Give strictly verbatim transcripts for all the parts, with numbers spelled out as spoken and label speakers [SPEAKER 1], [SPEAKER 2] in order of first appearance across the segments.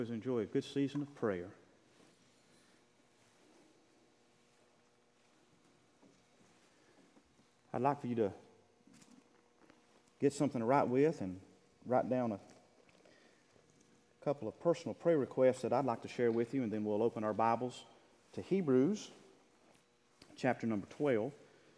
[SPEAKER 1] Enjoy a good season of prayer. I'd like for you to get something to write with and write down a couple of personal prayer requests that I'd like to share with you, and then we'll open our Bibles to Hebrews chapter number twelve.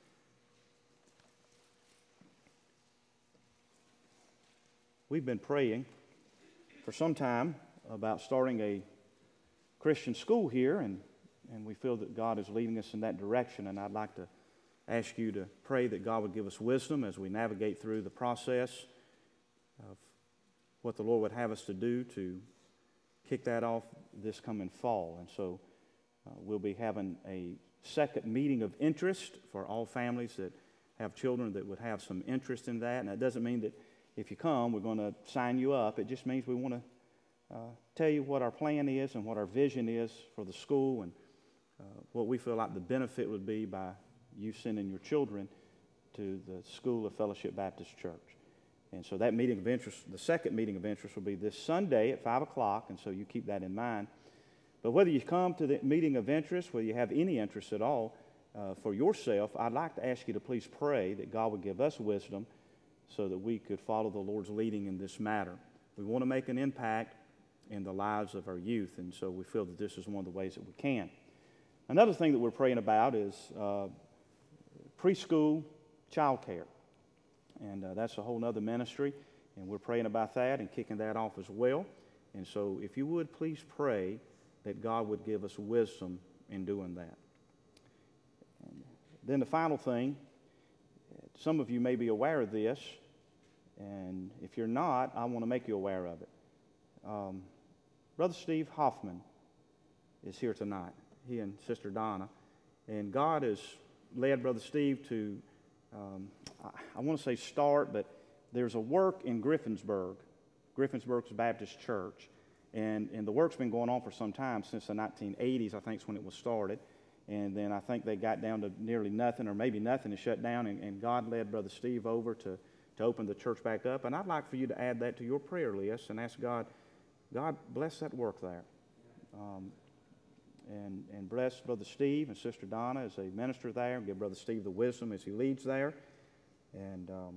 [SPEAKER 1] We've been praying for some time about starting a Christian school here, and, and we feel that God is leading us in that direction, and I'd like to ask you to pray that God would give us wisdom as we navigate through the process of what the Lord would have us to do to kick that off this coming fall. And so uh, we'll be having a second meeting of interest for all families that have children that would have some interest in that. And that doesn't mean that if you come, we're going to sign you up. It just means we want to Uh, tell you what our plan is and what our vision is for the school, and uh, what we feel like the benefit would be by you sending your children to the School of Fellowship Baptist Church. And so that meeting of interest, the second meeting of interest, will be this Sunday at five o'clock, and so you keep that in mind. But whether you come to the meeting of interest, whether you have any interest at all uh, for yourself, I'd like to ask you to please pray that God would give us wisdom so that we could follow the Lord's leading in this matter. We want to make an impact in the lives of our youth, and so we feel that this is one of the ways that we can. Another thing that we're praying about is uh, preschool child care, and uh, that's a whole other ministry, and we're praying about that and kicking that off as well. And so if you would, please pray that God would give us wisdom in doing that. And then the final thing, some of you may be aware of this, and if you're not, I want to make you aware of it. Um, Brother Steve Hoffman is here tonight, he and Sister Donna, and God has led Brother Steve to, um, I, I want to say start, but there's a work in Griffensburg, Griffensburg's Baptist Church, and, and the work's been going on for some time, since the nineteen eighties, I think is when it was started, and then I think they got down to nearly nothing, or maybe nothing, and shut down, and, and God led Brother Steve over to, to open the church back up, and I'd like for you to add that to your prayer list and ask God, God bless that work there, um, and, and bless Brother Steve and Sister Donna as they minister there, and give Brother Steve the wisdom as he leads there. And um,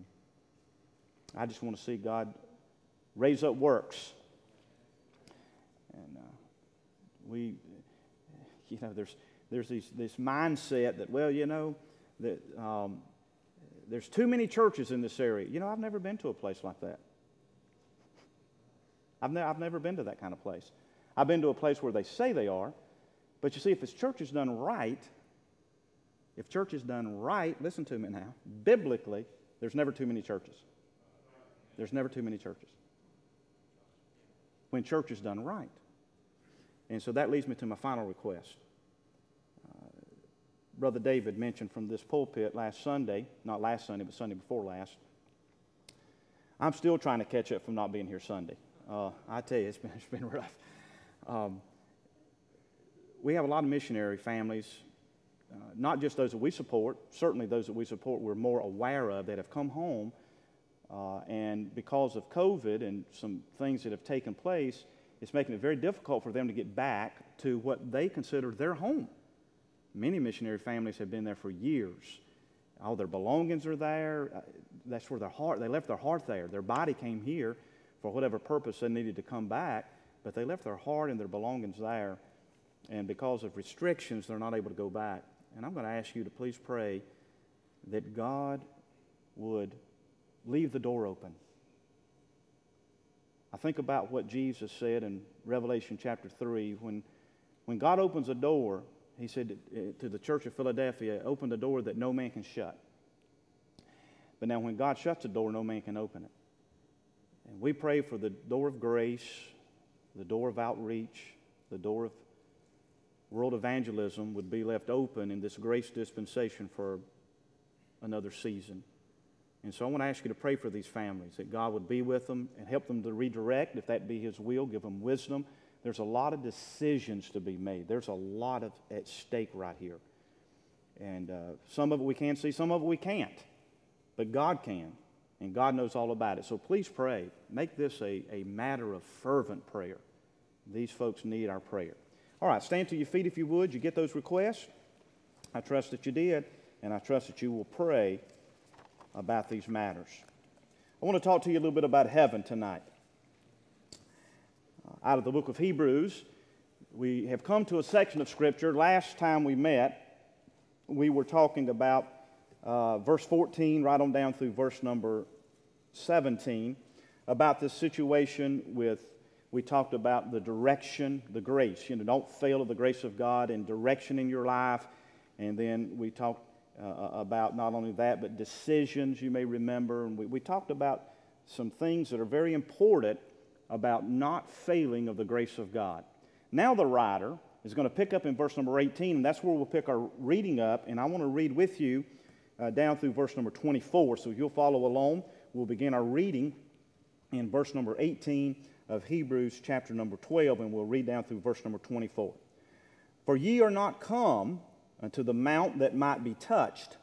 [SPEAKER 1] I just want to see God raise up works. And uh, we, you know, there's there's these, this mindset that, well, you know, that um, there's too many churches in this area. You know, I've never been to a place like that. I've, ne- I've never been to that kind of place. I've been to a place where they say they are, but you see, if this church is done right, if church is done right, listen to me now, biblically, there's never too many churches. There's never too many churches. When church is done right. And so that leads me to my final request. Uh, Brother David mentioned from this pulpit last Sunday, not last Sunday, but Sunday before last, I'm still trying to catch up from not being here Sunday. Uh, I tell you, it's been, it's been rough. Um, we have a lot of missionary families, uh, not just those that we support, certainly those that we support we're more aware of, that have come home, uh, and because of COVID and some things that have taken place, it's making it very difficult for them to get back to what they consider their home. Many missionary families have been there for years. All their belongings are there. Uh, that's where their heart, they left their heart there. Their body came here for whatever purpose they needed to come back, but they left their heart and their belongings there, and because of restrictions, they're not able to go back. And I'm going to ask you to please pray that God would leave the door open. I think about what Jesus said in Revelation chapter three, when, when God opens a door, he said to the church of Philadelphia, open the door that no man can shut. But now when God shuts the door, no man can open it. And we pray for the door of grace, the door of outreach, the door of world evangelism would be left open in this grace dispensation for another season. And so I want to ask you to pray for these families, that God would be with them and help them to redirect, if that be His will, give them wisdom. There's a lot of decisions to be made. There's a lot of at stake right here. And uh, some of it we can see, some of it we can't. But God can. And God knows all about it. So please pray. Make this a, a matter of fervent prayer These folks need our prayer. All right, stand to your feet if you would. You get those requests? I trust that you did, and I trust that you will pray about these matters. I want to talk to you a little bit about heaven tonight. Uh, out of the book of Hebrews, we have come to a section of Scripture. Last time we met, we were talking about uh, verse fourteen right on down through verse number seventeen, about this situation with, we talked about the direction, the grace. You know, don't fail of the grace of God in direction in your life. And then we talked uh, about not only that, but decisions, you may remember. And we, we talked about some things that are very important about not failing of the grace of God. Now the writer is going to pick up in verse number eighteen, and that's where we'll pick our reading up. And I want to read with you uh, down through verse number twenty-four. So if you'll follow along, we'll begin our reading in verse number eighteen of Hebrews chapter number twelve, and we'll read down through verse number twenty-four. For ye are not come unto the mount that might be touched,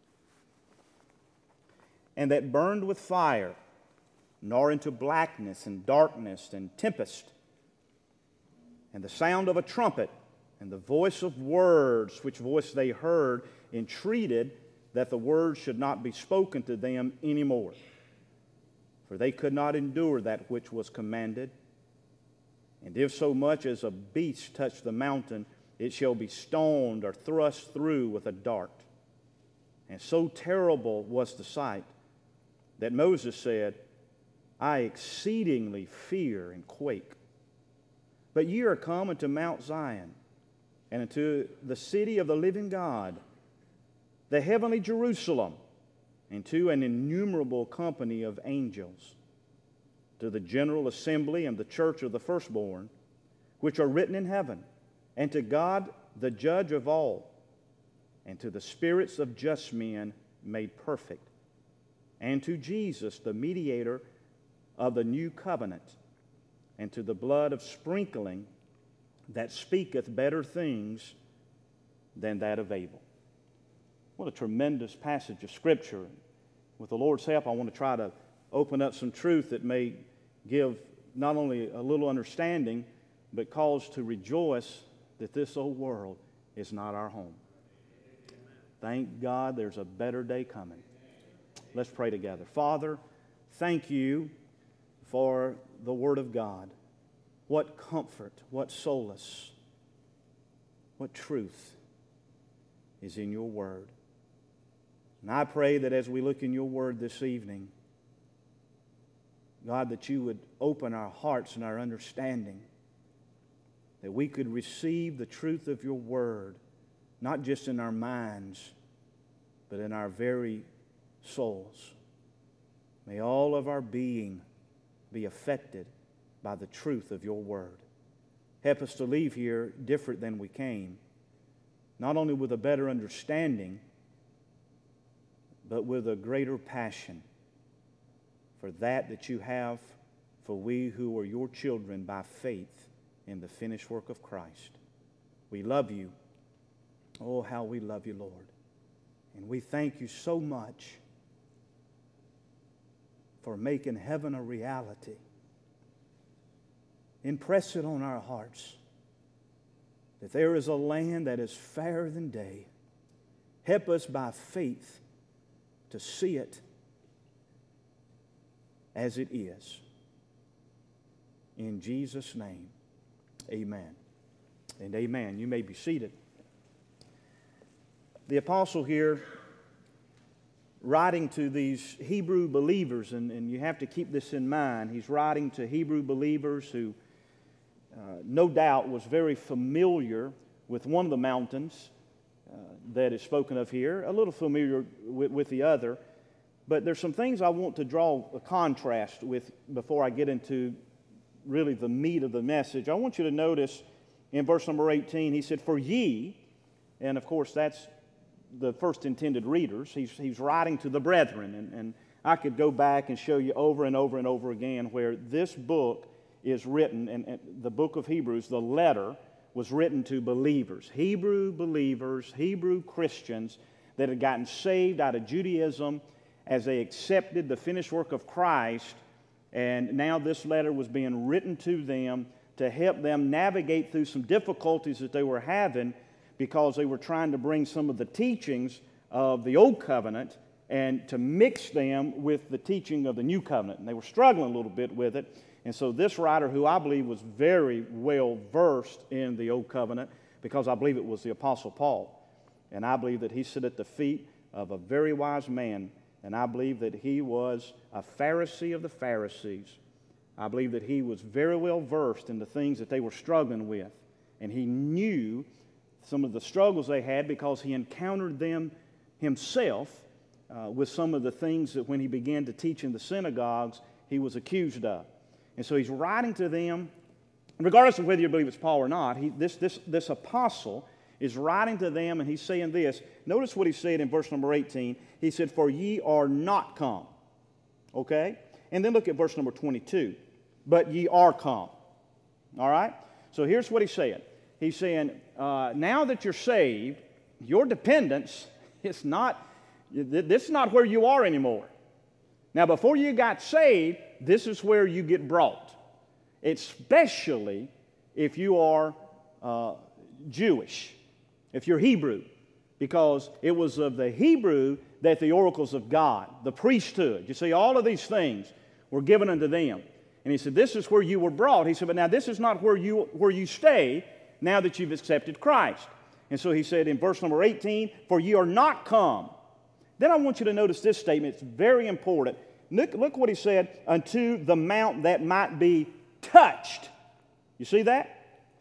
[SPEAKER 1] and that burned with fire, nor into blackness and darkness and tempest, and the sound of a trumpet, and the voice of words, which voice they heard, entreated that the words should not be spoken to them any more. For they could not endure that which was commanded. And if so much as a beast touch the mountain, it shall be stoned or thrust through with a dart. And so terrible was the sight that Moses said, I exceedingly fear and quake. But ye are come unto Mount Zion, and unto the city of the living God, the heavenly Jerusalem, and to an innumerable company of angels, to the general assembly and the church of the firstborn, which are written in heaven, and to God the judge of all, and to the spirits of just men made perfect, and to Jesus the mediator of the new covenant, and to the blood of sprinkling that speaketh better things than that of Abel. What a tremendous passage of Scripture. With the Lord's help, I want to try to open up some truth that may give not only a little understanding, but cause to rejoice that this old world is not our home. Thank God there's a better day coming. Let's pray together. Father, thank you for the Word of God. What comfort, what solace, what truth is in your Word. And I pray that as we look in your Word this evening, God, that you would open our hearts and our understanding, that we could receive the truth of your Word, not just in our minds, but in our very souls. May all of our being be affected by the truth of your Word. Help us to leave here different than we came, not only with a better understanding, but with a greater passion for that that you have for we who are your children by faith in the finished work of Christ. We love you. Oh, how we love you, Lord. And we thank you so much for making heaven a reality. Impress it on our hearts that there is a land that is fairer than day. Help us by faith to see it as it is. In Jesus' name, amen and amen. You may be seated. The apostle here, writing to these Hebrew believers, and, and you have to keep this in mind, he's writing to Hebrew believers who uh, no doubt was very familiar with one of the mountains uh, that is spoken of here, a little familiar with, with the other. But there's some things I want to draw a contrast with before I get into really the meat of the message. I want you to notice in verse number eighteen, he said, for ye, and of course that's the first intended readers. He's, he's writing to the brethren. And, and I could go back and show you over and over and over again where this book is written, and, and the book of Hebrews, the letter, was written to believers. Hebrew believers, Hebrew Christians that had gotten saved out of Judaism as they accepted the finished work of Christ. And now this letter was being written to them to help them navigate through some difficulties that they were having because they were trying to bring some of the teachings of the Old Covenant and to mix them with the teaching of the New Covenant. And they were struggling a little bit with it. And so this writer, who I believe was very well versed in the Old Covenant, because I believe it was the Apostle Paul, and I believe that he sat at the feet of a very wise man, and I believe that he was a Pharisee of the Pharisees. I believe that he was very well versed in the things that they were struggling with, and he knew some of the struggles they had because he encountered them himself uh, with some of the things that when he began to teach in the synagogues, he was accused of. And so he's writing to them, regardless of whether you believe it's Paul or not, he, this, this, this apostle is writing to them, and he's saying this. Notice what he said in verse number eighteen. He said, "For ye are not come." Okay? And then look at verse number twenty-two. "But ye are come." All right? So here's what he's saying. He's saying, uh, now that you're saved, your dependence is not, this is not where you are anymore. Now, before you got saved, this is where you get brought, especially if you are uh, Jewish, if you're Hebrew, because it was of the Hebrew that the oracles of God, the priesthood, you see, all of these things were given unto them. And he said, this is where you were brought. He said, but now this is not where you, where you stay now that you've accepted Christ. And so he said in verse number eighteen, "For ye are not come." Then I want you to notice this statement. It's very important. Look, look what he said, "unto the mount that might be touched." You see that?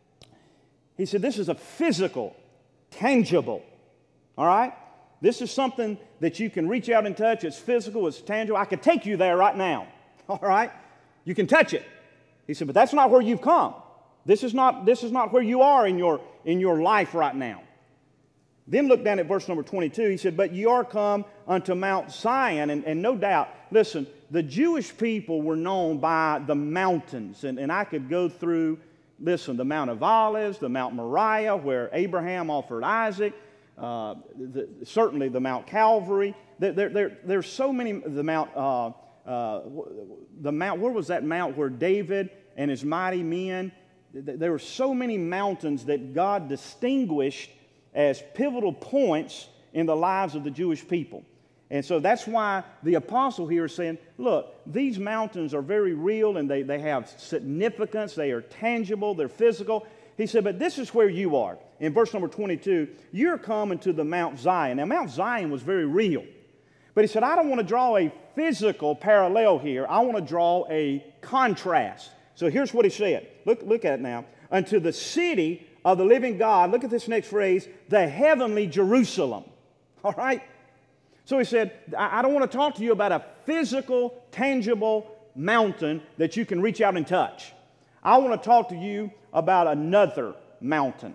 [SPEAKER 1] He said this is a physical, tangible. All right? This is something that you can reach out and touch. It's physical, it's tangible. I could take you there right now. All right? You can touch it. He said, but that's not where you've come. This is not, this is not where you are in your, in your life right now. Then look down at verse number twenty-two. He said, "But ye are come unto Mount Zion." And, and no doubt, listen, the Jewish people were known by the mountains. And, and I could go through, listen, the Mount of Olives, the Mount Moriah, where Abraham offered Isaac, uh, the, certainly the Mount Calvary. There, there, there, there's so many, the Mount, uh, uh, the Mount, where was that mount where David and his mighty men, there were so many mountains that God distinguished as pivotal points in the lives of the Jewish people. And so that's why the apostle here is saying, look, these mountains are very real and they, they have significance, they are tangible, they're physical. He said, but this is where you are. In verse number twenty-two, you're coming to the Mount Zion. Now, Mount Zion was very real. But he said, I don't want to draw a physical parallel here. I want to draw a contrast. So here's what he said. Look, look at it now. Unto the city of the living God, look at this next phrase, the heavenly Jerusalem. All right? So he said, I don't want to talk to you about a physical, tangible mountain that you can reach out and touch. I want to talk to you about another mountain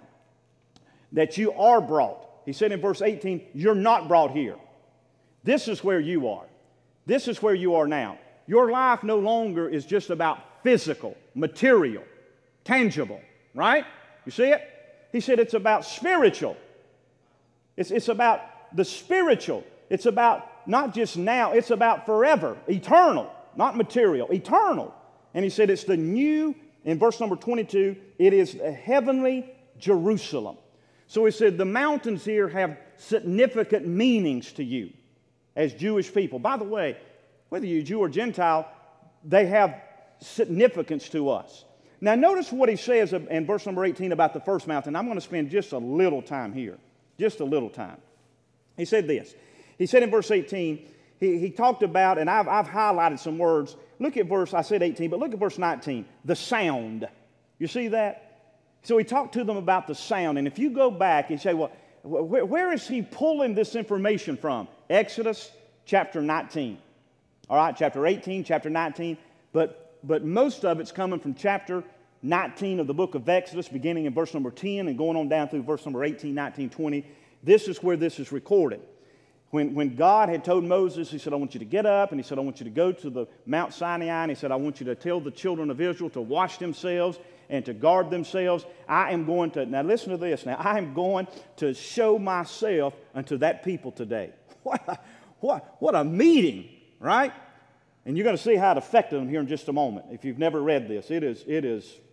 [SPEAKER 1] that you are brought. He said in verse eighteen, you're not brought here. This is where you are. This is where you are now. Your life no longer is just about physical, material, tangible, right? You see it? He said it's about spiritual. It's, it's about the spiritual. It's about not just now, it's about forever, eternal, not material, eternal. And he said it's the new, in verse number twenty-two, it is the heavenly Jerusalem. So he said the mountains here have significant meanings to you as Jewish people. By the way, whether you're Jew or Gentile, they have significance to us. Now notice what he says in verse number eighteen about the first mountain. I'm going to spend just a little time here, just a little time. He said this. He said in verse eighteen, he, he talked about, and I've, I've highlighted some words. Look at verse, I said eighteen, but look at verse nineteen, the sound. You see that? So he talked to them about the sound. And if you go back and say, well, where, where is he pulling this information from? Exodus chapter nineteen. All right, chapter eighteen, chapter nineteen. But, but most of it's coming from chapter nineteen of the book of Exodus, beginning in verse number ten and going on down through verse number eighteen, nineteen, twenty. This is where this is recorded. When, when God had told Moses, he said, I want you to get up, and he said, I want you to go to the Mount Sinai, and he said, I want you to tell the children of Israel to wash themselves and to guard themselves. I am going to, now listen to this now, I am going to show myself unto that people today. What a, what, what a meeting, right? And you're going to see how it affected them here in just a moment. If you've never read this, it is, it is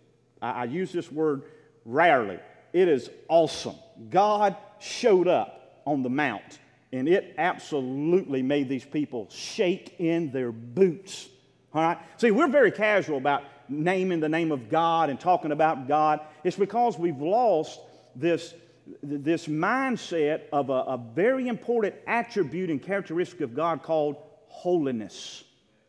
[SPEAKER 1] I, I use this word rarely. It is awesome. God showed up on the mount, and it absolutely made these people shake in their boots. All right? See, we're very casual about naming the name of God and talking about God. It's because we've lost this, this mindset of a, a very important attribute and characteristic of God called holiness.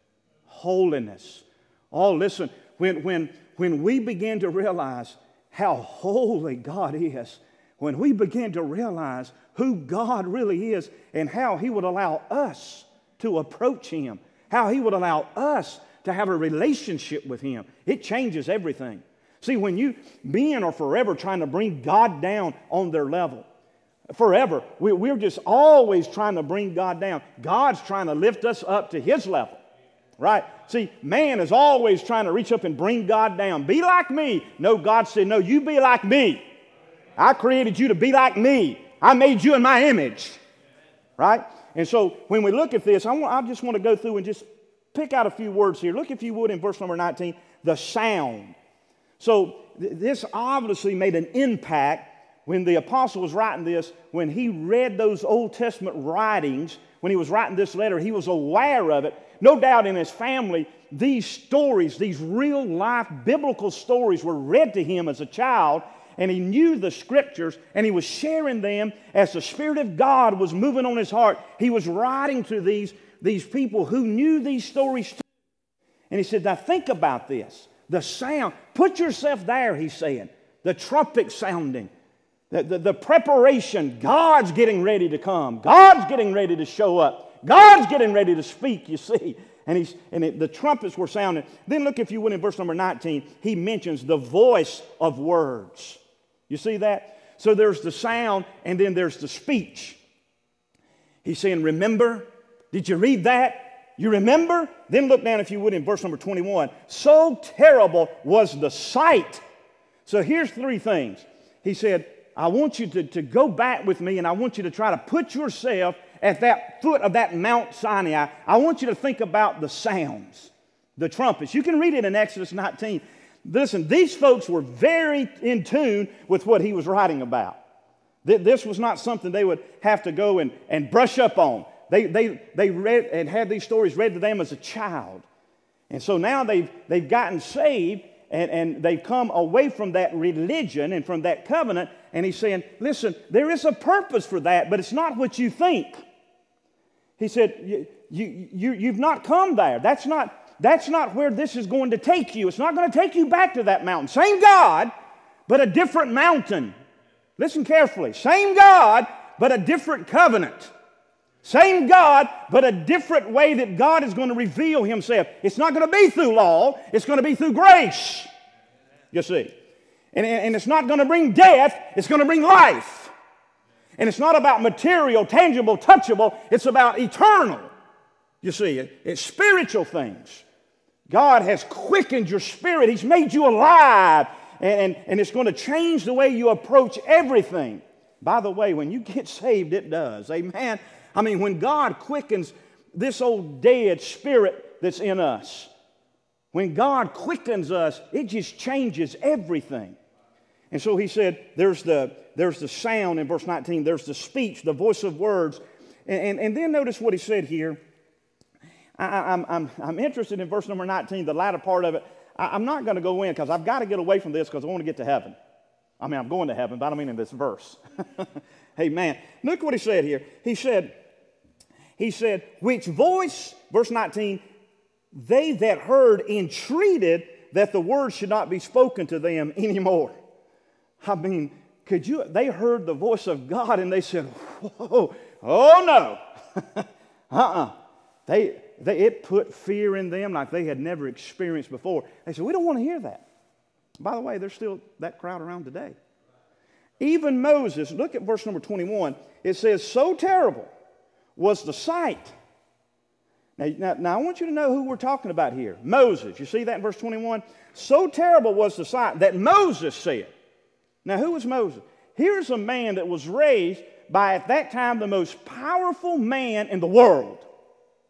[SPEAKER 1] Holiness. Oh, listen, when, when, when we begin to realize how holy God is, when we begin to realize who God really is and how He would allow us to approach Him, how He would allow us to have a relationship with Him, it changes everything. See, when you, men are forever trying to bring God down on their level. Forever. We, we're just always trying to bring God down. God's trying to lift us up to His level. Right? See, man is always trying to reach up and bring God down. Be like me. No, God said, no, you be like me. I created you to be like me. I made you in my image. Right? And so when we look at this, I, want, I just want to go through and just pick out a few words here. Look, if you would, in verse number nineteen, the sound. So th- this obviously made an impact when the apostle was writing this, when he read those Old Testament writings, when he was writing this letter, he was aware of it. No doubt in his family, these stories, these real-life biblical stories were read to him as a child, and he knew the Scriptures, and he was sharing them as the Spirit of God was moving on his heart. He was writing to these, these people who knew these stories too. And he said, now think about this. The sound, put yourself there, he's saying. The trumpet sounding. The, the, the preparation, God's getting ready to come. God's getting ready to show up. God's getting ready to speak, you see. And, he's, and it, the trumpets were sounding. Then look, if you would, in verse number nineteen, he mentions the voice of words. You see that? So there's the sound, and then there's the speech. He's saying, remember? Did you read that? You remember? Then look down, if you would, in verse number twenty-one. So terrible was the sight. So here's three things. He said, I want you to, to go back with me, and I want you to try to put yourself at that foot of that Mount Sinai. I want you to think about the sounds, the trumpets. You can read it in Exodus nineteen. Listen, these folks were very in tune with what he was writing about. This was not something they would have to go and, and brush up on. They, they, they read and had these stories read to them as a child. And so now they've, they've gotten saved, and, and they've come away from that religion and from that covenant. And he's saying, listen, there is a purpose for that, but it's not what you think. He said, you, you, you, you've not come there. That's not, that's not where this is going to take you. It's not going to take you back to that mountain. Same God, but a different mountain. Listen carefully. Same God, but a different covenant. Same God, but a different way that God is going to reveal Himself. It's not going to be through law. It's going to be through grace. You see. And, and it's not going to bring death. It's going to bring life. And it's not about material, tangible, touchable. It's about eternal. You see, it, it's spiritual things. God has quickened your spirit. He's made you alive. And, and, and it's going to change the way you approach everything. By the way, when you get saved, it does. Amen. I mean, when God quickens this old dead spirit that's in us, when God quickens us, it just changes everything. And so he said, there's the, there's the sound in verse nineteen, there's the speech, the voice of words. And, and, and then notice what he said here. I, I'm, I'm, I'm interested in verse number nineteen, the latter part of it. I, I'm not going to go in because I've got to get away from this because I want to get to heaven. I mean, I'm going to heaven, but I don't mean in this verse. Hey, man, look what he said here. He said, he said, which voice, verse nineteen, they that heard entreated that the word should not be spoken to them anymore. I mean, could you, they heard the voice of God and they said, whoa, oh no. uh-uh. They, they, it put fear in them like they had never experienced before. They said, we don't want to hear that. By the way, there's still that crowd around today. Even Moses, look at verse number twenty-one. It says, so terrible was the sight. Now, now, now, I want you to know who we're talking about here. Moses. You see that in verse twenty-one? So terrible was the sight that Moses said. Now, who was Moses? Here's a man that was raised by, at that time, the most powerful man in the world.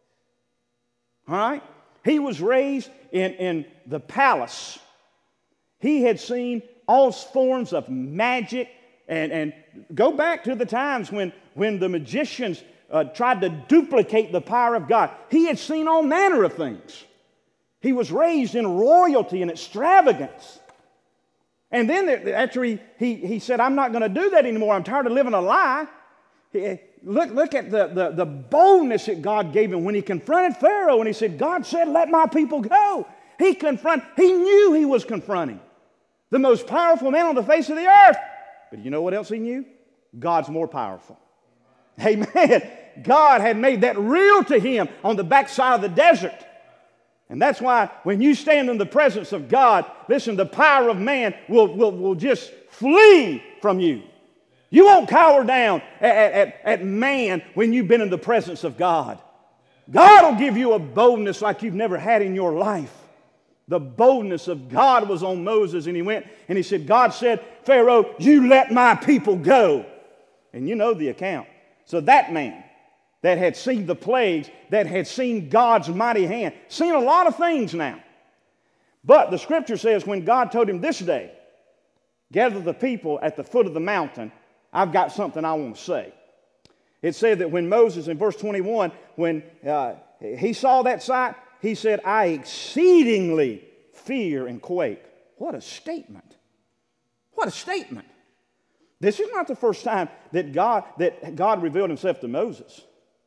[SPEAKER 1] All right? He was raised in, in the palace. He had seen all forms of magic. And, and go back to the times when, when the magicians uh, tried to duplicate the power of God. He had seen all manner of things. He was raised in royalty and extravagance. And then after he, he, he said, I'm not going to do that anymore. I'm tired of living a lie. He, look, look at the, the, the boldness that God gave him when he confronted Pharaoh and he said, God said, let my people go. He confront, he knew he was confronting the most powerful man on the face of the earth. But you know what else he knew? God's more powerful. Amen. God had made that real to him on the backside of the desert. And that's why when you stand in the presence of God, listen, the power of man will, will, will just flee from you. You won't cower down at, at, at man when you've been in the presence of God. God will give you a boldness like you've never had in your life. The boldness of God was on Moses, and he went and he said, God said, Pharaoh, you let my people go. And you know the account. So that man that had seen the plagues, that had seen God's mighty hand, seen a lot of things now. But the scripture says when God told him this day, gather the people at the foot of the mountain, I've got something I want to say. It said that when Moses, in verse twenty-one, when uh, he saw that sight, he said, I exceedingly fear and quake. What a statement. What a statement. This is not the first time that God, that God revealed himself to Moses.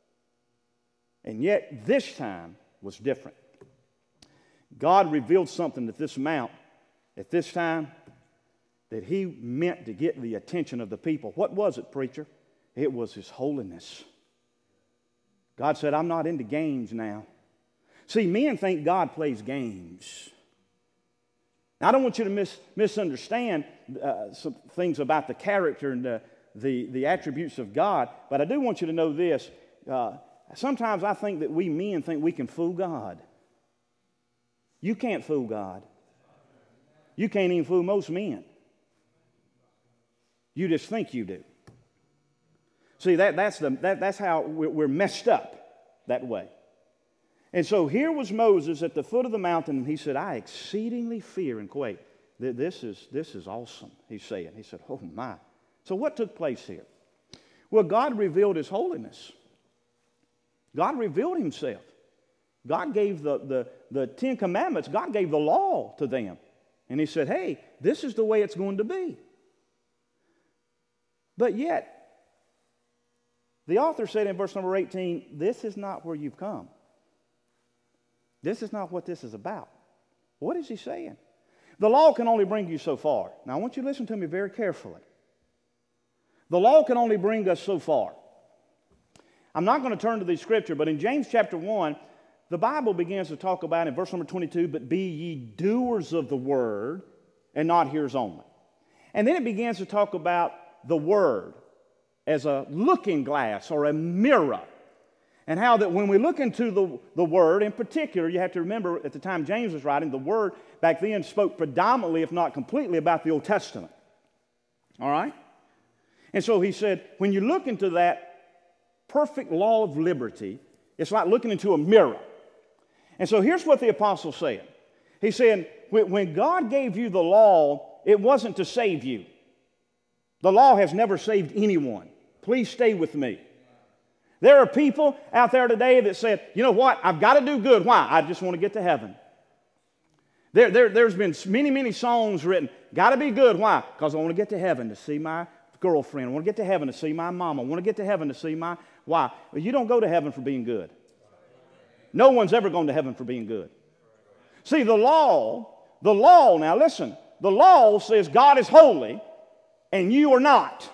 [SPEAKER 1] And yet this time was different. God revealed something at this mount, at this time, that he meant to get the attention of the people. What was it, preacher? It was his holiness. God said, I'm not into games now. See, men think God plays games. Now, I don't want you to mis- misunderstand uh, some things about the character and the, the, the attributes of God, but I do want you to know this. Uh, sometimes I think that we men think we can fool God. You can't fool God. You can't even fool most men. You just think you do. See, that, that's, the, that, that's how we're, we're messed up that way. And so here was Moses at the foot of the mountain, and he said, I exceedingly fear and quake. This is, this is awesome, he's saying. He said, oh my. So what took place here? Well, God revealed his holiness. God revealed himself. God gave the, the, the Ten Commandments. God gave the law to them. And he said, hey, this is the way it's going to be. But yet, the author said in verse number eighteen, this is not where you've come. This is not what this is about. What is he saying? The law can only bring you so far. Now, I want you to listen to me very carefully. The law can only bring us so far. I'm not going to turn to the scripture, but in James chapter one, the Bible begins to talk about in verse number twenty-two, but be ye doers of the word and not hearers only. And then it begins to talk about the word as a looking glass or a mirror. And how that when we look into the, the Word, in particular, you have to remember at the time James was writing, the Word back then spoke predominantly, if not completely, about the Old Testament. All right? And so he said, when you look into that perfect law of liberty, it's like looking into a mirror. And so here's what the apostle said. He said, when God gave you the law, it wasn't to save you. The law has never saved anyone. Please stay with me. There are people out there today that said, you know what, I've got to do good. Why? I just want to get to heaven. There, there, there's been many, many songs written, got to be good. Why? Because I want to get to heaven to see my girlfriend. I want to get to heaven to see my mom. I want to get to heaven to see my... Why? Well, you don't go to heaven for being good. No one's ever gone to heaven for being good. See, the law, the law, now listen, the law says God is holy and you are not.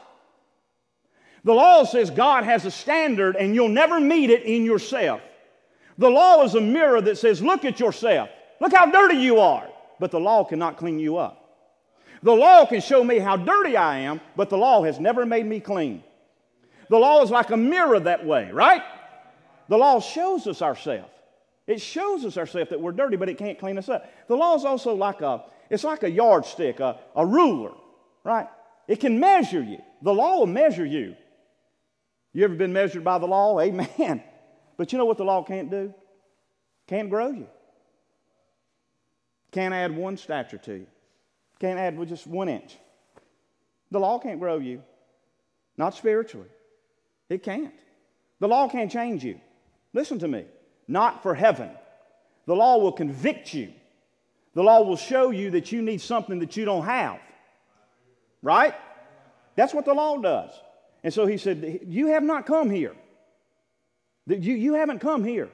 [SPEAKER 1] The law says God has a standard and you'll never meet it in yourself. The law is a mirror that says, look at yourself. Look how dirty you are. But the law cannot clean you up. The law can show me how dirty I am, but the law has never made me clean. The law is like a mirror that way, right? The law shows us ourselves. It shows us ourselves that we're dirty, but it can't clean us up. The law is also like a, it's like a yardstick, a, a ruler, right? It can measure you. The law will measure you. You ever been measured by the law? Amen. But you know what the law can't do? Can't grow you. Can't add one stature to you. Can't add with just one inch. The law can't grow you. Not spiritually. It can't. The law can't change you. Listen to me. Not for heaven. The law will convict you. The law will show you that you need something that you don't have. Right? That's what the law does. And so he said, you have not come here. You, you haven't come here.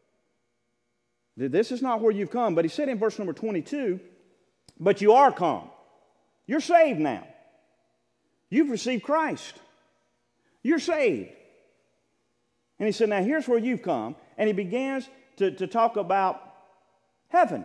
[SPEAKER 1] This is not where you've come. But he said in verse number twenty-two, but you are come. You're saved now. You've received Christ. You're saved. And he said, now here's where you've come. And he begins to, to talk about heaven.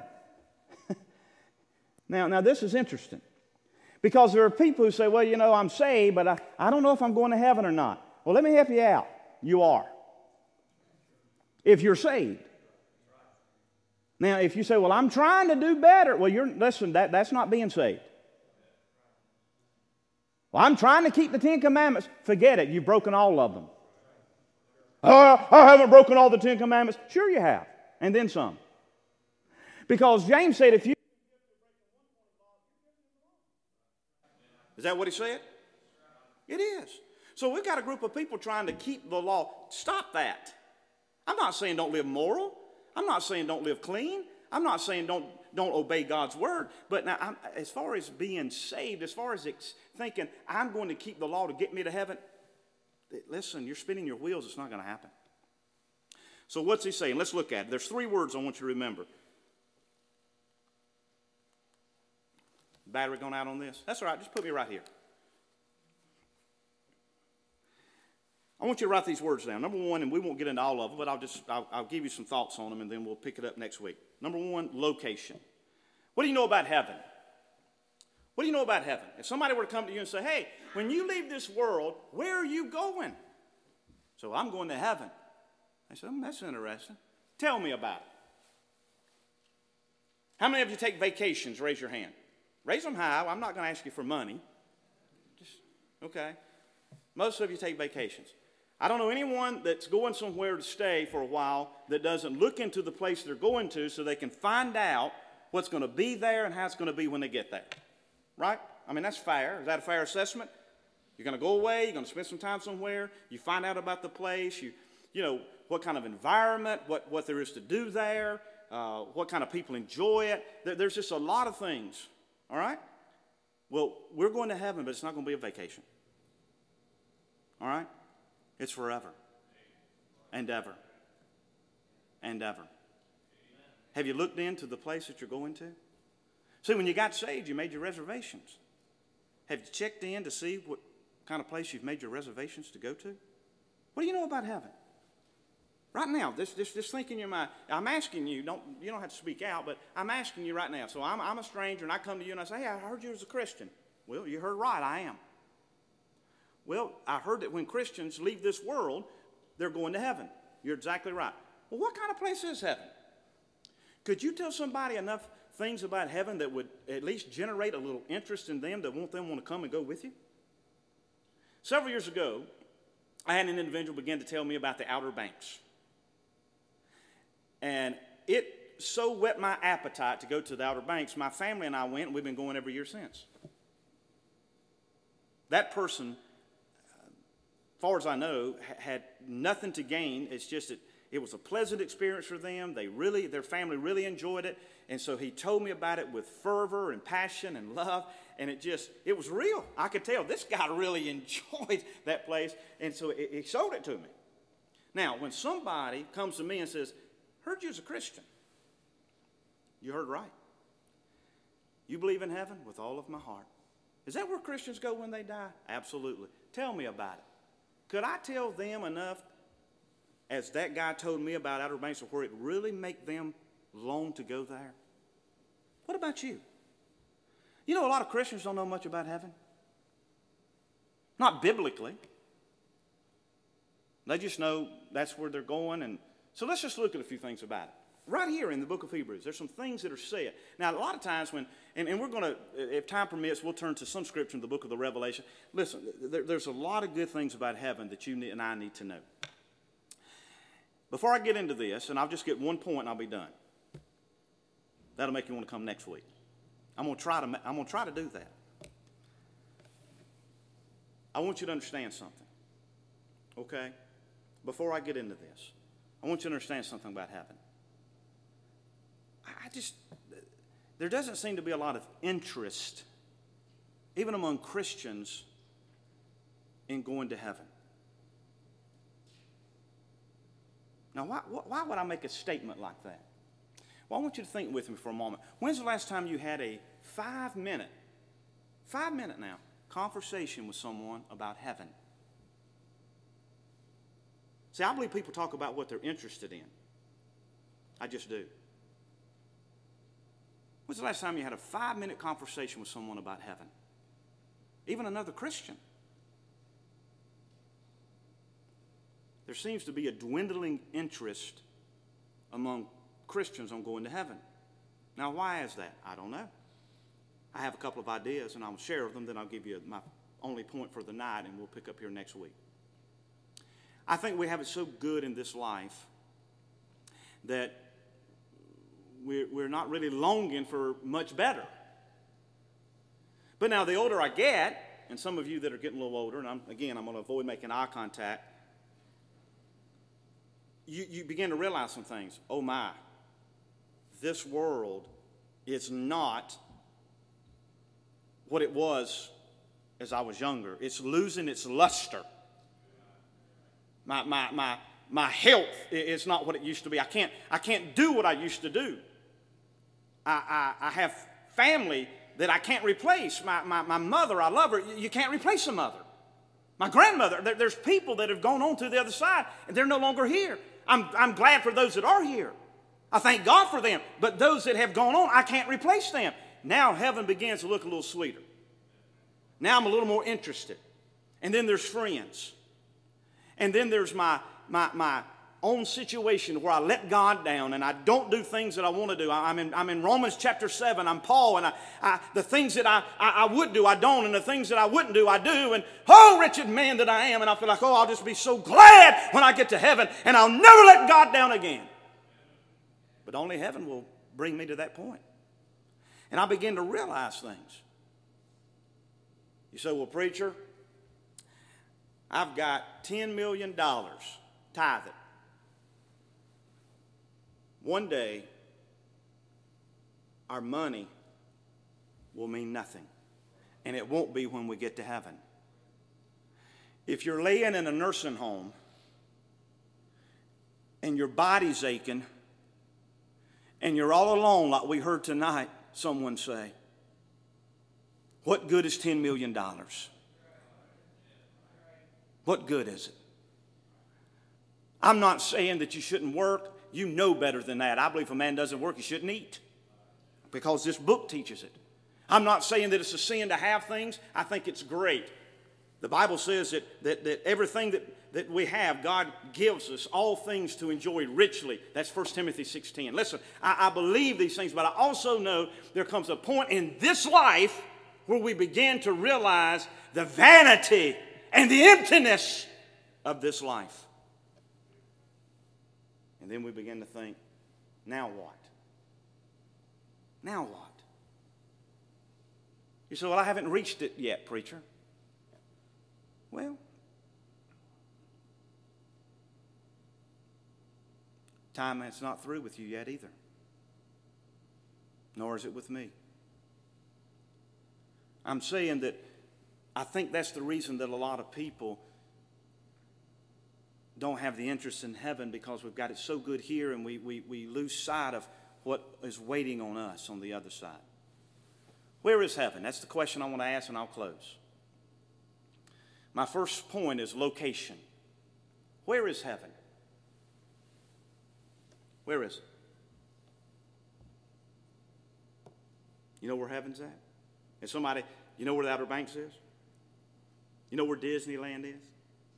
[SPEAKER 1] now, now, this is interesting. Because there are people who say, well, you know, I'm saved, but I, I don't know if I'm going to heaven or not. Well, let me help you out. You are. If you're saved. Now, if you say, well, I'm trying to do better. Well, you're listen, that, that's not being saved. Well, I'm trying to keep the Ten Commandments. Forget it. You've broken all of them. Uh, I haven't broken all the Ten Commandments. Sure you have. And then some. Because James said if you... Is that what he said? It is. So we've got a group of people trying to keep the law. Stop that. I'm not saying don't live moral. I'm not saying don't live clean. I'm not saying don't, don't obey God's word. But now, I'm, as far as being saved, as far as ex- thinking I'm going to keep the law to get me to heaven, listen, you're spinning your wheels. It's not going to happen. So what's he saying? Let's look at it. There's three words I want you to remember. Battery going out on this? That's all right. Just put me right here. I want you to write these words down. Number one, and we won't get into all of them, but I'll just I'll, I'll give you some thoughts on them, and then we'll pick it up next week. Number one, location. What do you know about heaven? What do you know about heaven? If somebody were to come to you and say, hey, when you leave this world, where are you going? So I'm going to heaven. I said, oh, that's interesting. Tell me about it. How many of you take vacations? Raise your hand. Raise them high. I'm not going to ask you for money. Just, okay. Most of you take vacations. I don't know anyone that's going somewhere to stay for a while that doesn't look into the place they're going to so they can find out what's going to be there and how it's going to be when they get there. Right? I mean, that's fair. Is that a fair assessment? You're going to go away. You're going to spend some time somewhere. You find out about the place. You, you know, what kind of environment, what, what there is to do there, uh, what kind of people enjoy it. There, there's just a lot of things. All right? Well, we're going to heaven, but it's not going to be a vacation. All right? It's forever and ever and ever. Have you looked into the place that you're going to? See, when you got saved, you made your reservations. Have you checked in to see what kind of place you've made your reservations to go to? What do you know about heaven? Right now, just, just, just think in your mind. I'm asking you, don't, you don't have to speak out, but I'm asking you right now. So I'm, I'm a stranger, and I come to you and I say, hey, I heard you as a Christian. Well, you heard right, I am. Well, I heard that when Christians leave this world, they're going to heaven. You're exactly right. Well, what kind of place is heaven? Could you tell somebody enough things about heaven that would at least generate a little interest in them, that want them want to come and go with you? Several years ago, I had an individual begin to tell me about the Outer Banks. And it so whet my appetite to go to the Outer Banks, my family and I went, and we've been going every year since. That person, as far as I know, had nothing to gain. It's just that it was a pleasant experience for them. They really, their family really enjoyed it. And so he told me about it with fervor and passion and love. And it just, it was real. I could tell this guy really enjoyed that place. And so it, he showed it to me. Now, when somebody comes to me and says, heard you as a Christian. You heard right. You believe in heaven? With all of my heart. Is that where Christians go when they die? Absolutely. Tell me about it. Could I tell them enough, as that guy told me about Outer Banks, where it really make them long to go there? What about you? You know, a lot of Christians don't know much about heaven. Not biblically. They just know that's where they're going. And so let's just look at a few things about it. Right here in the book of Hebrews, there's some things that are said. Now, a lot of times when, and, and we're going to, if time permits, we'll turn to some scripture in the book of the Revelation. Listen, there, there's a lot of good things about heaven that you need, and I need to know. Before I get into this, and I'll just get one point and I'll be done. That'll make you want to come next week. I'm going to try to, I'm going to try to do that. I want you to understand something, okay? Before I get into this, I want you to understand something about heaven. I just, there doesn't seem to be a lot of interest, even among Christians, in going to heaven. Now, why, why would I make a statement like that? Well, I want you to think with me for a moment. When's the last time you had a five-minute, five-minute now, conversation with someone about heaven? See, I believe people talk about what they're interested in. I just do. When's the last time you had a five-minute conversation with someone about heaven? Even another Christian. There seems to be a dwindling interest among Christians on going to heaven. Now, why is that? I don't know. I have a couple of ideas, and I'll share them, then I'll give you my only point for the night, and we'll pick up here next week. I think we have it so good in this life that we're, we're not really longing for much better. But now, the older I get, and some of you that are getting a little older, and I'm, again, I'm going to avoid making eye contact, you, you begin to realize some things. Oh, my. This world is not what it was as I was younger. It's losing its luster. My, my, my, my health is not what it used to be. I can't, I can't do what I used to do. I, I, I have family that I can't replace. My, my, my mother, I love her. You can't replace a mother. My grandmother, there, there's people that have gone on to the other side, and they're no longer here. I'm, I'm glad for those that are here. I thank God for them. But those that have gone on, I can't replace them. Now heaven begins to look a little sweeter. Now I'm a little more interested. And then there's friends. And then there's my, my, my own situation where I let God down and I don't do things that I want to do. I'm in, I'm in Romans chapter seven. I'm Paul, and I, I, the things that I, I, I would do, I don't. And the things that I wouldn't do, I do. And oh, wretched man that I am. And I feel like, oh, I'll just be so glad when I get to heaven, and I'll never let God down again. But only heaven will bring me to that point. And I begin to realize things. You say, well, preacher, I've got ten million dollars tithing. One day, our money will mean nothing. And it won't be when we get to heaven. If you're laying in a nursing home and your body's aching and you're all alone, like we heard tonight someone say, what good is ten million dollars? What good is it? I'm not saying that you shouldn't work. You know better than that. I believe if a man doesn't work, he shouldn't eat, because this book teaches it. I'm not saying that it's a sin to have things. I think it's great. The Bible says that, that, that everything that, that we have, God gives us all things to enjoy richly. That's First Timothy six ten. Listen, I, I believe these things, but I also know there comes a point in this life where we begin to realize the vanity and the emptiness of this life. And then we begin to think, now what? Now what? You say, well, I haven't reached it yet, preacher. Well, time is not through with you yet either. Nor is it with me. I'm saying that I think that's the reason that a lot of people don't have the interest in heaven, because we've got it so good here, and we, we, we lose sight of what is waiting on us on the other side. Where is heaven? That's the question I want to ask, and I'll close. My first point is location. Where is heaven? Where is it? You know where heaven's at? And somebody, you know where the Outer Banks is? You know where Disneyland is?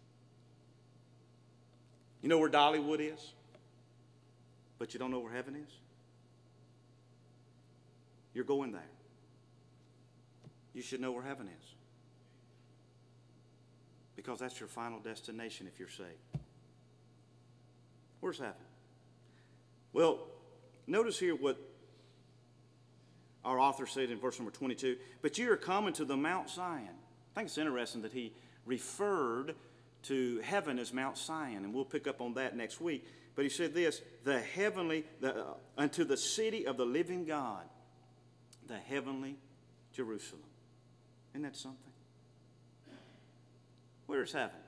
[SPEAKER 1] You know where Dollywood is? But you don't know where heaven is? You're going there. You should know where heaven is, because that's your final destination if you're saved. Where's heaven? Well, notice here what our author said in verse number twenty-two, but you are coming to the Mount Zion. I think it's interesting that he referred to heaven as Mount Zion, and we'll pick up on that next week. But he said this, the heavenly, the, uh, unto the city of the living God, the heavenly Jerusalem. Isn't that something? Where is heaven?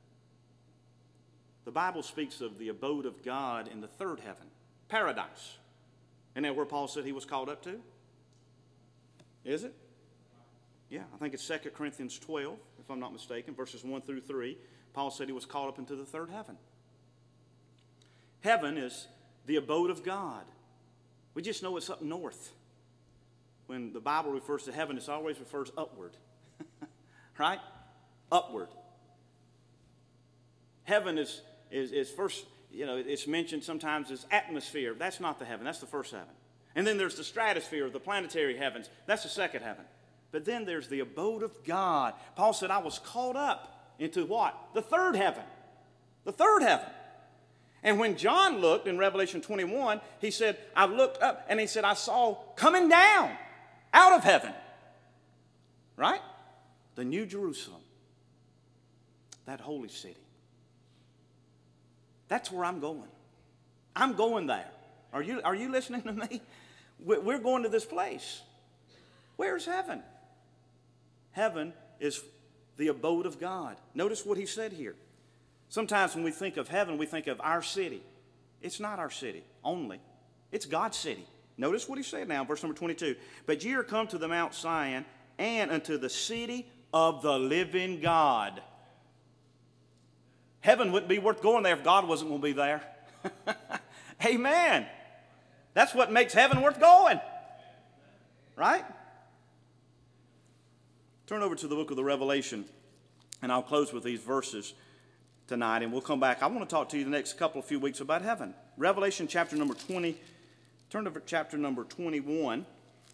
[SPEAKER 1] The Bible speaks of the abode of God in the third heaven, paradise. Isn't that where Paul said he was called up to? Is it? Yeah, I think it's Second Corinthians twelve, if I'm not mistaken, verses one through three. Paul said he was called up into the third heaven. Heaven is the abode of God. We just know it's up north. When the Bible refers to heaven, it always refers upward. Right? Upward. Heaven is, is, is first, you know, it's mentioned sometimes as atmosphere. That's not the heaven. That's the first heaven. And then there's the stratosphere, the planetary heavens. That's the second heaven. But then there's the abode of God. Paul said, I was caught up into what? The third heaven. The third heaven. And when John looked in Revelation twenty-one, he said, I looked up and he said, I saw coming down out of heaven. Right? The New Jerusalem. That holy city. That's where I'm going. I'm going there. Are you, are you listening to me? We're going to this place. Where's heaven? Heaven is the abode of God. Notice what he said here. Sometimes when we think of heaven, we think of our city. It's not our city only. It's God's city. Notice what he said now, verse number twenty-two. But ye are come to the Mount Zion and unto the city of the living God. Heaven wouldn't be worth going there if God wasn't going to be there. Amen. That's what makes heaven worth going. Right? Turn over to the book of the Revelation, and I'll close with these verses tonight, and we'll come back. I want to talk to you the next couple of few weeks about heaven. Revelation chapter number twenty. Turn to chapter number twenty-one.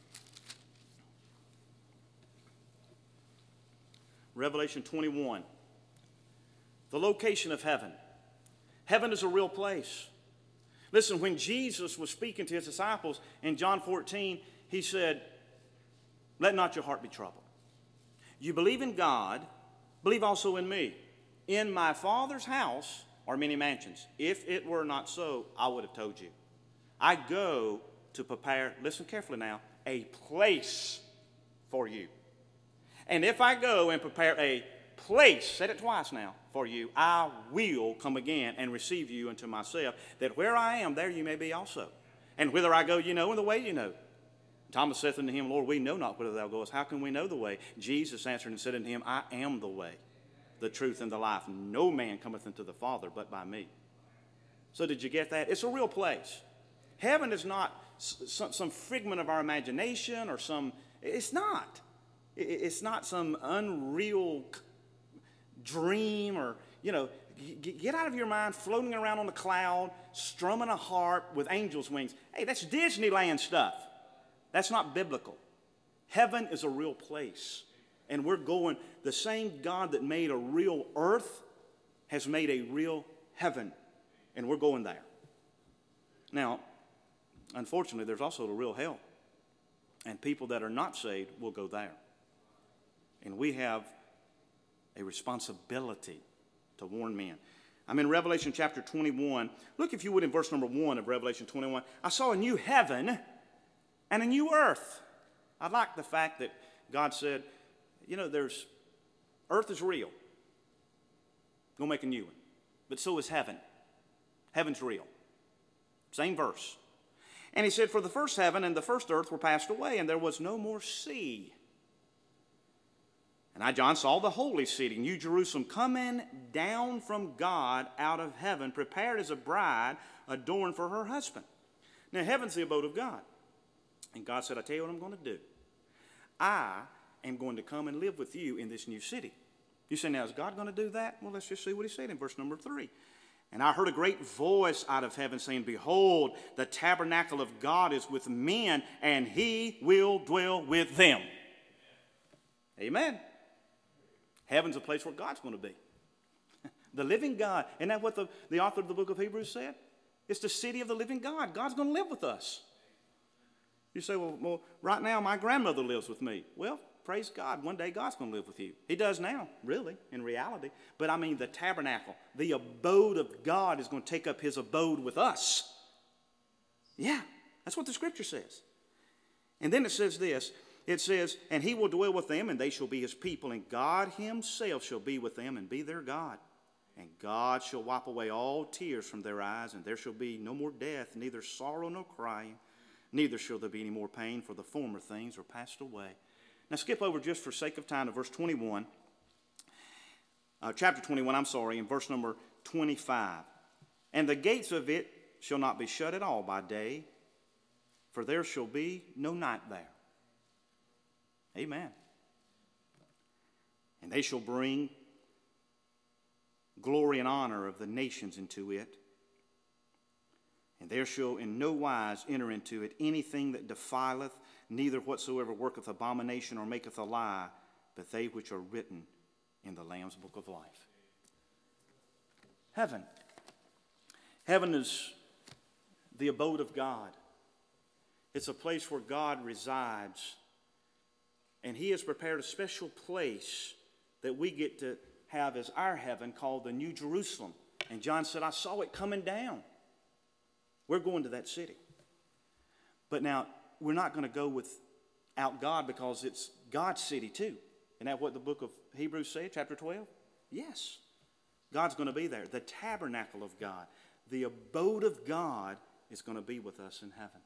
[SPEAKER 1] Revelation twenty-one. The location of heaven. Heaven is a real place. Listen, when Jesus was speaking to his disciples in John fourteen, he said, let not your heart be troubled. You believe in God, believe also in me. In my Father's house are many mansions. If it were not so, I would have told you. I go to prepare, listen carefully now, a place for you. And if I go and prepare a place, said it twice now, for you, I will come again and receive you unto myself, that where I am, there you may be also. And whither I go, you know, and the way you know. Thomas saith unto him, Lord, we know not whither thou goest. How can we know the way? Jesus answered and said unto him, I am the way, the truth, and the life. No man cometh unto the Father but by me. So did you get that? It's a real place. Heaven is not some, some figment of our imagination or some, it's not. It's not some unreal dream or, you know, get out of your mind floating around on a cloud, strumming a harp with angels' wings. Hey, that's Disneyland stuff. That's not biblical. Heaven is a real place. And we're going, the same God that made a real earth has made a real heaven. And we're going there. Now, unfortunately, there's also a real hell. And people that are not saved will go there. And we have a responsibility to warn men. I'm in Revelation chapter twenty-one. Look, if you would, in verse number one of Revelation twenty-one. I saw a new heaven and a new earth. I like the fact that God said, you know, there's, earth is real. Go make a new one. But so is heaven. Heaven's real. Same verse. And he said, for the first heaven and the first earth were passed away, and there was no more sea. And I, John, saw the holy city, New Jerusalem, coming down from God out of heaven, prepared as a bride adorned for her husband. Now, heaven's the abode of God. And God said, I tell you what I'm going to do. I am going to come and live with you in this new city. You say, now, is God going to do that? Well, let's just see what he said in verse number three. And I heard a great voice out of heaven saying, behold, the tabernacle of God is with men, and he will dwell with them. Amen. Heaven's a place where God's going to be. The living God. Isn't that what the, the author of the book of Hebrews said? It's the city of the living God. God's going to live with us. You say, well, well, right now my grandmother lives with me. Well, praise God, one day God's going to live with you. He does now, really, in reality. But I mean the tabernacle, the abode of God is going to take up his abode with us. Yeah, that's what the scripture says. And then it says this. It says, and he will dwell with them, and they shall be his people, and God himself shall be with them and be their God. And God shall wipe away all tears from their eyes, and there shall be no more death, neither sorrow nor crying, neither shall there be any more pain, for the former things are passed away. Now skip over just for sake of time to verse twenty-one. Uh, chapter twenty-one, I'm sorry, in verse number twenty-five. And the gates of it shall not be shut at all by day, for there shall be no night there. Amen. And they shall bring glory and honor of the nations into it. And there shall in no wise enter into it anything that defileth, neither whatsoever worketh abomination or maketh a lie, but they which are written in the Lamb's book of life. Heaven. Heaven is the abode of God. It's a place where God resides. And he has prepared a special place that we get to have as our heaven called the New Jerusalem. And John said, I saw it coming down. We're going to that city. But now, we're not going to go without God because it's God's city too. Isn't that what the book of Hebrews says, chapter twelve? Yes. God's going to be there. The tabernacle of God, the abode of God is going to be with us in heaven.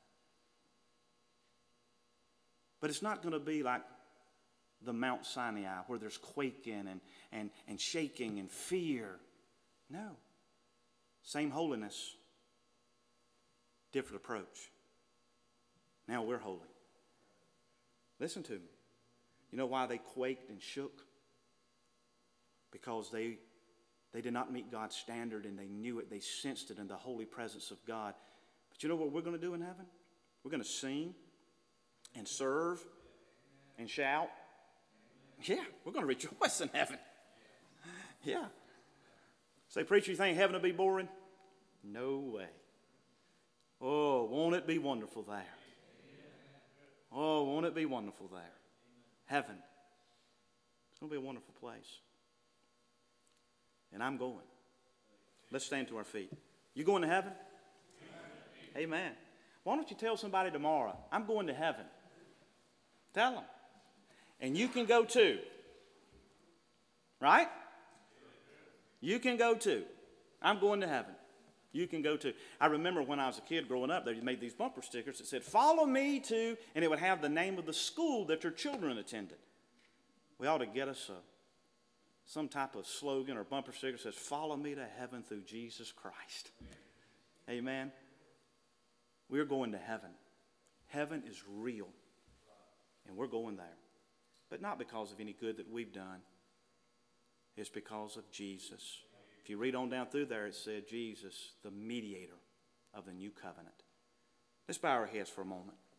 [SPEAKER 1] But it's not going to be like the Mount Sinai where there's quaking and, and, and shaking and fear. No. Same holiness. Different approach. Now we're holy. Listen to me. You know why they quaked and shook? Because they, they did not meet God's standard, and they knew it. They sensed it in the holy presence of God. But you know what we're going to do in heaven? We're going to sing and serve and shout. Yeah, we're going to rejoice in heaven. Yeah. Say, preacher, you think heaven will be boring? No way. Oh, won't it be wonderful there? Oh, won't it be wonderful there? Heaven. It's going to be a wonderful place. And I'm going. Let's stand to our feet. You going to heaven? Amen. Amen. Why don't you tell somebody tomorrow, I'm going to heaven. Tell them. And you can go too. Right? You can go too. I'm going to heaven. You can go too. I remember when I was a kid growing up, they made these bumper stickers that said, follow me to, and it would have the name of the school that your children attended. We ought to get us a, some type of slogan or bumper sticker that says, follow me to heaven through Jesus Christ. Amen. Amen. We're going to heaven. Heaven is real. And we're going there. But not because of any good that we've done. It's because of Jesus. If you read on down through there, it said Jesus, the mediator of the new covenant. Let's bow our heads for a moment.